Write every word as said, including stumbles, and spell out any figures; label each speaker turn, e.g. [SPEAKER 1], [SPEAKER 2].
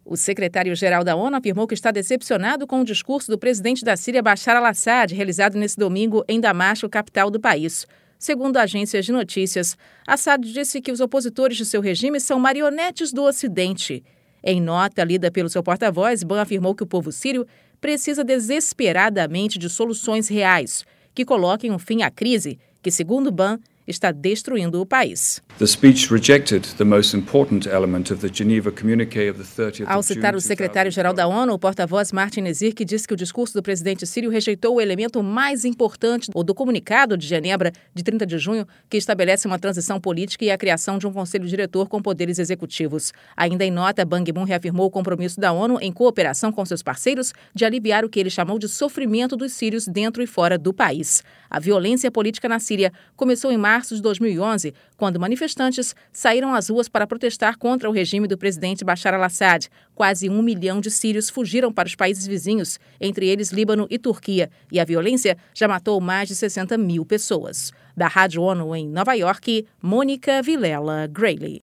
[SPEAKER 1] O secretário-geral da ONU afirmou que está decepcionado com o discurso do presidente da Síria, Bashar al-Assad, realizado nesse domingo em Damasco, capital do país. Segundo agências de notícias, Assad disse que os opositores de seu regime são marionetes do Ocidente. Em nota lida pelo seu porta-voz, Ban afirmou que o povo sírio precisa desesperadamente de soluções reais que coloquem um fim à crise que, segundo Ban, está destruindo o país.
[SPEAKER 2] The speech rejected the most important element of the Geneva Communiqué of the thirtieth of June.
[SPEAKER 1] Ao citar o secretário-geral da ONU, o porta-voz Martin Nezirki disse que o discurso do presidente sírio rejeitou o elemento mais importante do comunicado de Genebra de trinta de junho, que estabelece uma transição política e a criação de um conselho diretor com poderes executivos. Ainda em nota, Ban Ki-moon reafirmou o compromisso da ONU em cooperação com seus parceiros de aliviar o que ele chamou de sofrimento dos sírios dentro e fora do país. A violência política na Síria começou em março de dois mil e onze, quando manifestantes saíram às ruas para protestar contra o regime do presidente Bashar al-Assad. Quase um milhão de sírios fugiram para os países vizinhos, entre eles Líbano e Turquia, e a violência já matou mais de sessenta mil pessoas. Da Rádio ONU em Nova York, Mônica Vilela Grayley.